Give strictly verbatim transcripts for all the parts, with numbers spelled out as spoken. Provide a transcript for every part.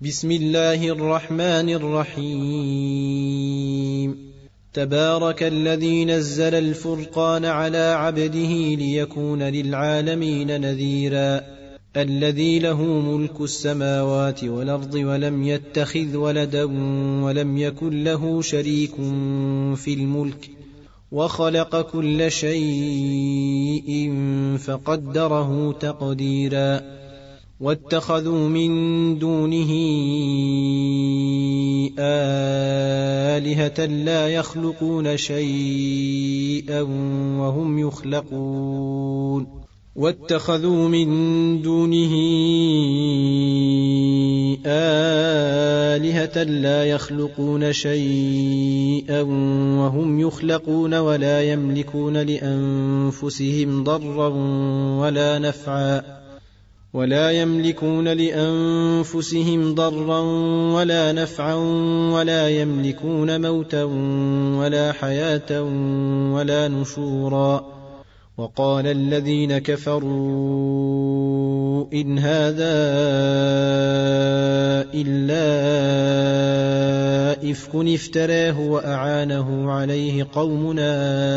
بسم الله الرحمن الرحيم. تبارك الذي نزل الفرقان على عبده ليكون للعالمين نذيرا الذي له ملك السماوات والأرض ولم يتخذ ولدا ولم يكن له شريك في الملك وخلق كل شيء فقدره تقديرا واتخذوا من دونه آلهة لا يخلقون شيئا وهم يخلقون واتخذوا من دونه آلهة لا يخلقون شيئا وهم يخلقون ولا يملكون لأنفسهم ضرا ولا نفعا ولا يملكون لأنفسهم ضرا ولا نفعا ولا يملكون موتا ولا حياة ولا نشورا وقال الذين كفروا إن هذا إلا إفك افتراه وأعانه عليه قومنا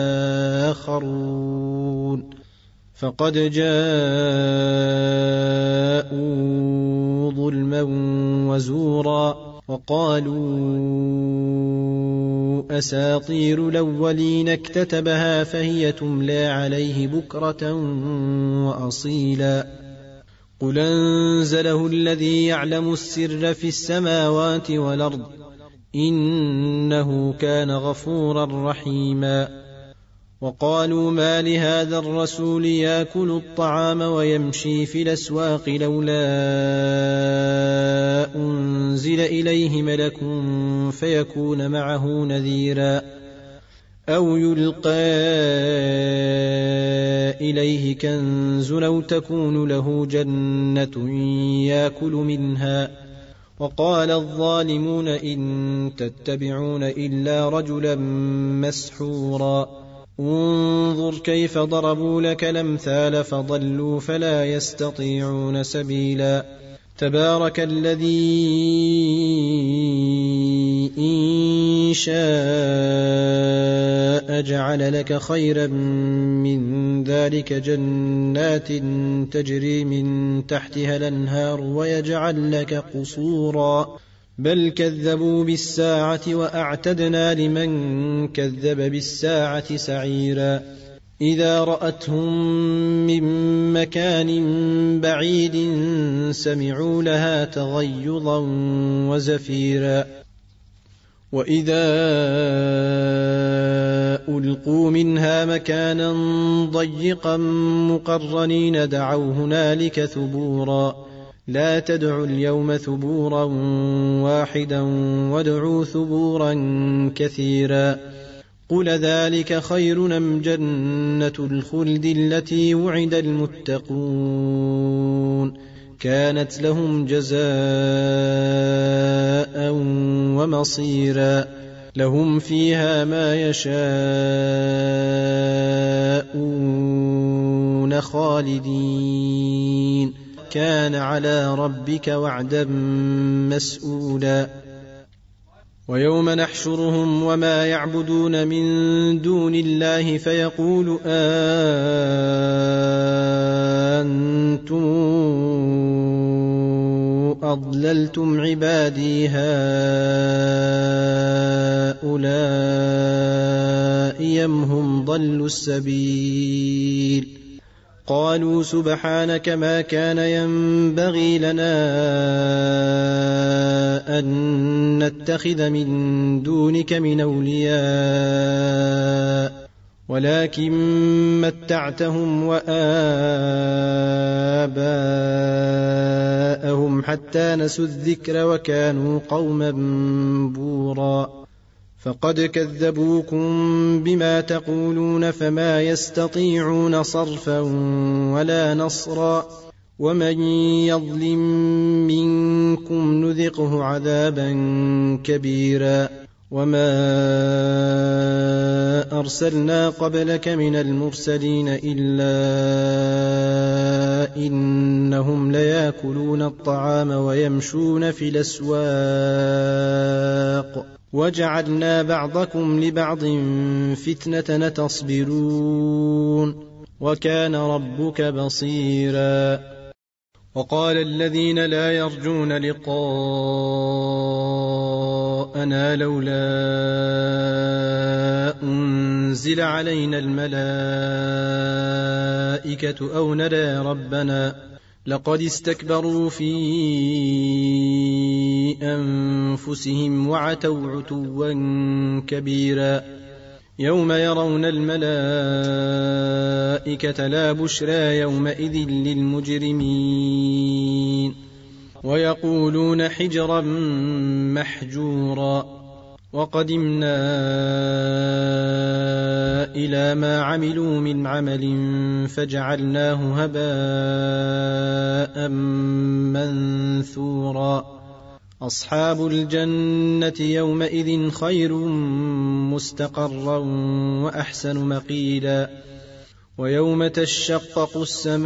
آخرون فقد جاءوا ظلما وزورا وقالوا أساطير الأولين اكتتبها فهي تملى عليه بكرة وأصيلا قل أنزله الذي يعلم السر في السماوات والأرض إنه كان غفورا رحيما وقالوا ما لهذا الرسول يأكل الطعام ويمشي في الأسواق لولا أنزل إليه ملك فيكون معه نذيرا أو يلقى إليه كنز أو تكون له جنة يأكل منها وقال الظالمون إن تتبعون إلا رجلا مسحورا انظر كيف ضربوا لك الأمثال فضلوا فلا يستطيعون سبيلا تبارك الذي إن شاء جعل لك خيرا من ذلك جنات تجري من تحتها الأنهار ويجعل لك قصورا بل كذبوا بالساعة وأعتدنا لمن كذب بالساعة سعيرا إذا رأتهم من مكان بعيد سمعوا لها تغيظا وزفيرا وإذا ألقوا منها مكانا ضيقا مقرنين دعوا هنالك ثبورا لا تدعوا اليوم ثبورا واحدا وادعوا ثبورا كثيرا قل ذلك خير أم جنة الخلد التي وعد المتقون كانت لهم جزاء ومصيرا لهم فيها ما يشاءون خالدين كان على ربك وعدا مسؤولا ويوم نحشرهم وما يعبدون من دون الله فيقول أنتم أضللتم عبادي هؤلاء أم هم ضلوا السبيل قالوا سبحانك ما كان ينبغي لنا أن نتخذ من دونك من أولياء ولكن متعتهم وآباءهم حتى نسوا الذكر وكانوا قوما بورا فقد كذبوكم بما تقولون فما يستطيعون صرفا ولا نصرا ومن يظلم منكم نذقه عذابا كبيرا وما أرسلنا قبلك من المرسلين إلا إنهم ليأكلون الطعام ويمشون في الأسواق وجعلنا بعضكم لبعض فتنة تصبرون وكان ربك بصيرا. وقال الذين لا يرجون لقاءنا لولا أنزل علينا الملائكة أو نرى ربنا لقد استكبروا في أنفسهم وعتوا عتوا كبيرا. يوم يرون الملائكة لا بشرى يومئذ للمجرمين ويقولون حجرا محجورا. وقدمنا إلى ما عملوا من عمل فجعلناه هباء منثورا. أصحاب الجنة يومئذ خير مستقرا وأحسن مقيلا. ويوم تشقق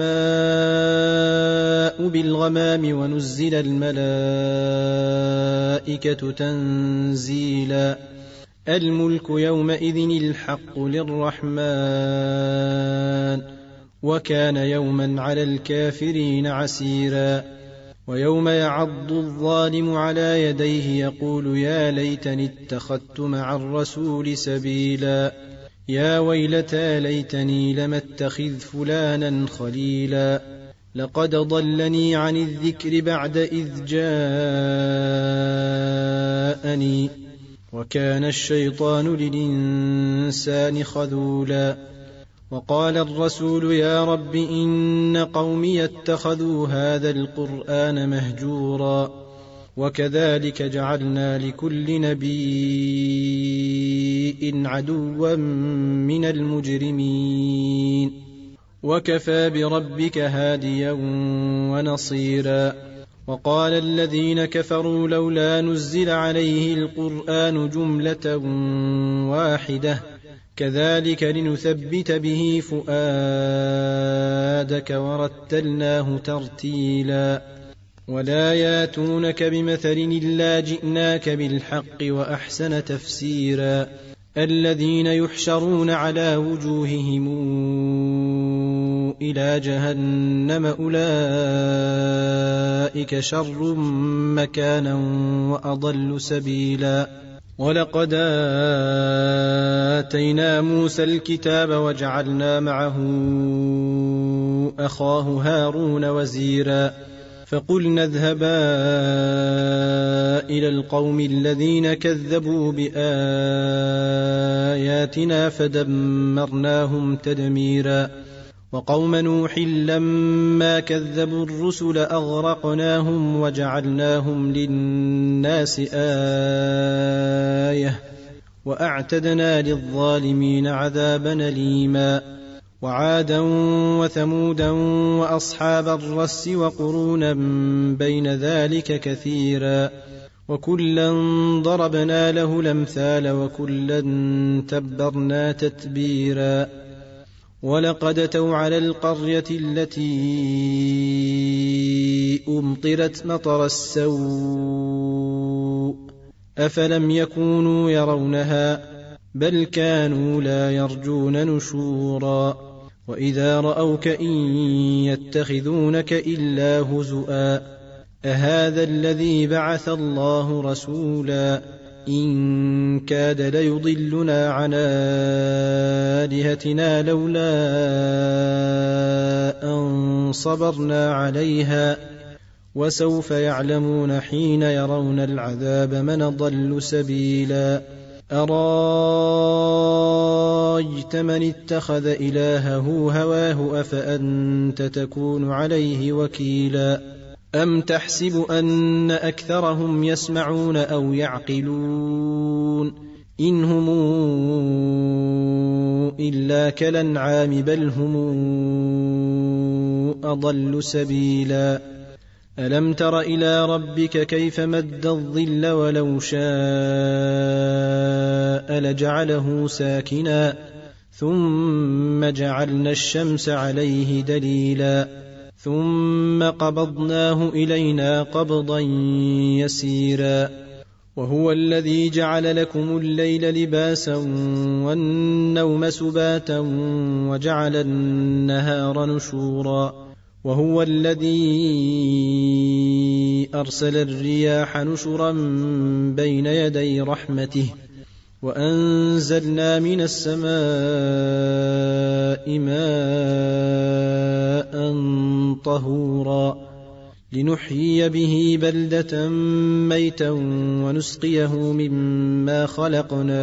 السماء بالغمام ونزل الملائكة تنزيلا. الملك يومئذ الحق للرحمن وكان يوما على الكافرين عسيرا. ويوم يعض الظالم على يديه يقول يا ليتني اتخذت مع الرسول سبيلا. يا ويلتى ليتني لم اتخذ فلانا خليلا لقد ضلني عن الذكر بعد إذ جاءني وكان الشيطان للإنسان خذولا. وقال الرسول يا رب إن قومي اتخذوا هذا القرآن مهجورا. وكذلك جعلنا لكل نبي عدوا من المجرمين وكفى بربك هاديا ونصيرا. وقال الذين كفروا لولا نزل عليه القرآن جملة واحدة كذلك لنثبت به فؤادك ورتلناه ترتيلا. ولا ياتونك بمثل إلا جئناك بالحق وأحسن تفسيرا. الذين يحشرون على وجوههم إلى جهنم أولئك شر مكانا وأضل سبيلا. ولقد آتينا موسى الكتاب وجعلنا معه أخاه هارون وزيرا. فقلنا اذهبا إلى القوم الذين كذبوا بآياتنا فدمرناهم تدميرا. وقوم نوح لما كذبوا الرسل أغرقناهم وجعلناهم للناس آية وأعتدنا للظالمين عذابا أليما. وعادا وثمودا وأصحاب الرس وقرونا بين ذلك كثيرا. وكلا ضربنا له الأمثال وكلا تبرنا تتبيرا. ولقد أتوا على القرية التي أمطرت مطر السوء أفلم يكونوا يرونها بل كانوا لا يرجون نشورا. وإذا رأوك إن يتخذونك إلا هزؤا أهذا الذي بعث الله رسولا إن كاد ليضلنا عن آلهتنا لولا أن صبرنا عليها وسوف يعلمون حين يرون العذاب من ضل سبيلا. أرايت من اتخذ إلهه هواه أفأنت تكون عليه وكيلا. أم تحسب أن أكثرهم يسمعون أو يعقلون إن هم إلا كالأنعام بل هم أضل سبيلا. ألم تر إلى ربك كيف مد الظل ولو شاء لجعله ساكنا ثم جعلنا الشمس عليه دليلا ثم قبضناه إلينا قبضا يسيرا وهو الذي جعل لكم الليل لباسا والنوم سباتا وجعل النهار نشورا وهو الذي أرسل الرياح نشرا بين يدي رحمته وأنزلنا من السماء ماء طهورا لنحيي به بلدة ميتا ونسقيه مما خلقنا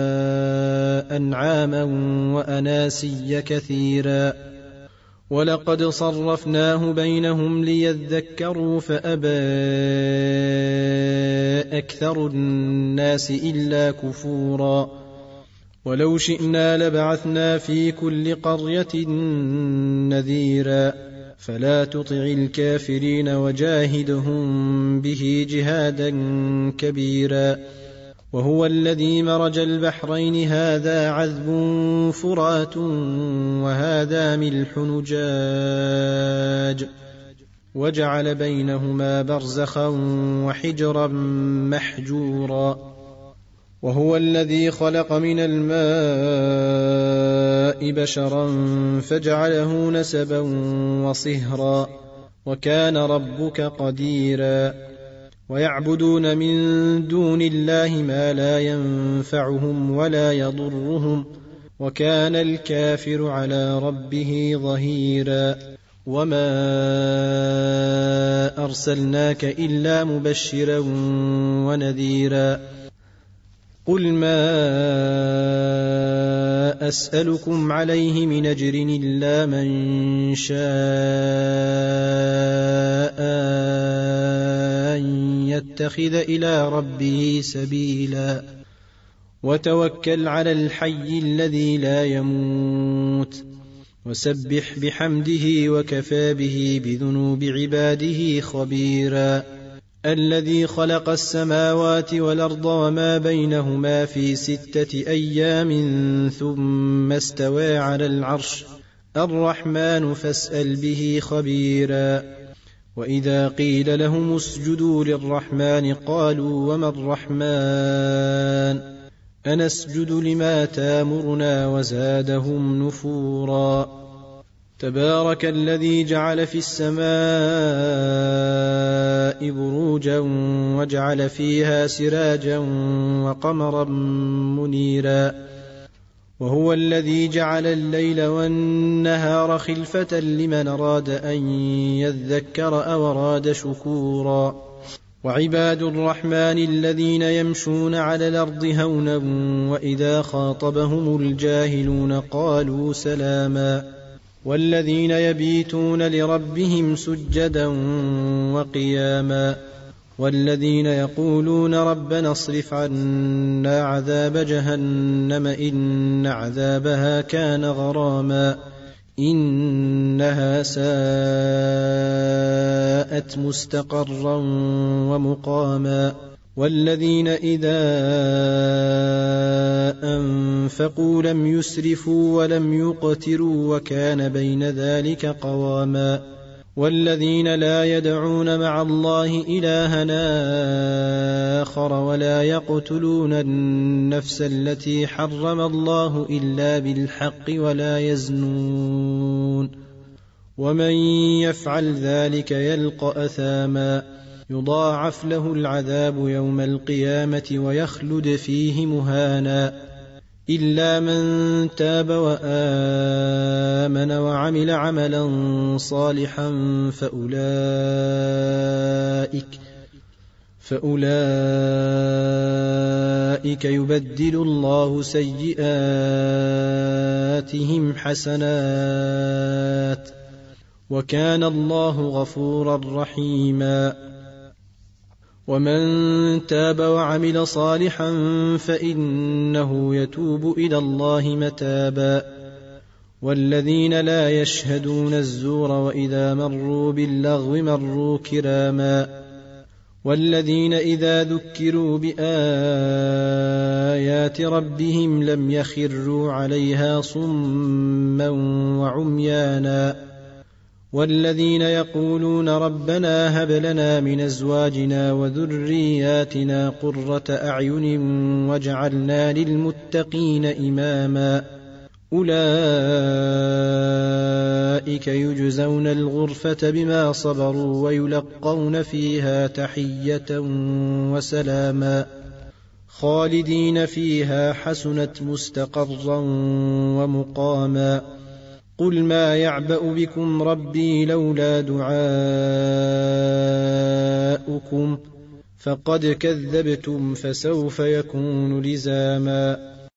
أنعاما وأناسيا كثيرا ولقد صرفناه بينهم ليذكروا فأبى أكثر الناس إلا كفورا ولو شئنا لبعثنا في كل قرية نذيرا فلا تطع الكافرين وجاهدهم به جهادا كبيرا وهو الذي مرج البحرين هذا عذب فرات وهذا ملح نجاج وجعل بينهما برزخا وحجرا محجورا وهو الذي خلق من الماء بشرا فجعله نسبا وصهرا وكان ربك قديرا ويعبدون من دون الله ما لا ينفعهم ولا يضرهم وكان الكافر على ربه ظهيرا وما أرسلناك إلا مبشرا ونذيرا قل ما أسألكم عليه من أجر إلا من شاء أن يتخذ إلى ربه سبيلا وتوكل على الحي الذي لا يموت وسبح بحمده وكفى به بذنوب عباده خبيرا الذي خلق السماوات والأرض وما بينهما في ستة أيام ثم استوى على العرش الرحمن فاسأل به خبيرا وإذا قيل لهم اسجدوا للرحمن قالوا وما الرحمن أنسجد لما تامرنا وزادهم نفورا تبارك الذي جعل في السماء بروجا وجعل فيها سراجا وقمرا منيرا وهو الذي جعل الليل والنهار خلفة لمن أراد أن يذكر أو أراد شكورا وعباد الرحمن الذين يمشون على الأرض هونا وإذا خاطبهم الجاهلون قالوا سلاما والذين يبيتون لربهم سجدا وقياما والذين يقولون ربنا اصرف عنا عذاب جهنم إن عذابها كان غراما إنها ساءت مستقرا ومقاما والذين إذا أنفقوا لم يسرفوا ولم يقتروا وكان بين ذلك قواما والذين لا يدعون مع الله إلهنا آخر ولا يقتلون النفس التي حرم الله إلا بالحق ولا يزنون ومن يفعل ذلك يلقى أثاما يضاعف له العذاب يوم القيامة ويخلد فيه مهانا إلا من تاب وآمن وعمل عملا صالحا فأولئك فأولئك يبدل الله سيئاتهم حسنات وكان الله غفورا رحيما ومن تاب وعمل صالحا فإنه يتوب إلى الله متابا والذين لا يشهدون الزور وإذا مروا باللغو مروا كراما والذين إذا ذكروا بآيات ربهم لم يخروا عليها صما وعميانا والذين يقولون ربنا هب لنا من أزواجنا وذرياتنا قرة أعين واجعلنا للمتقين إماما أولئك يجزون الغرفة بما صبروا ويلقون فيها تحية وسلاما خالدين فيها حسنت مستقرا ومقاما قل ما يعبأ بكم ربي لولا دعاؤكم فقد كذبتم فسوف يكون لزاما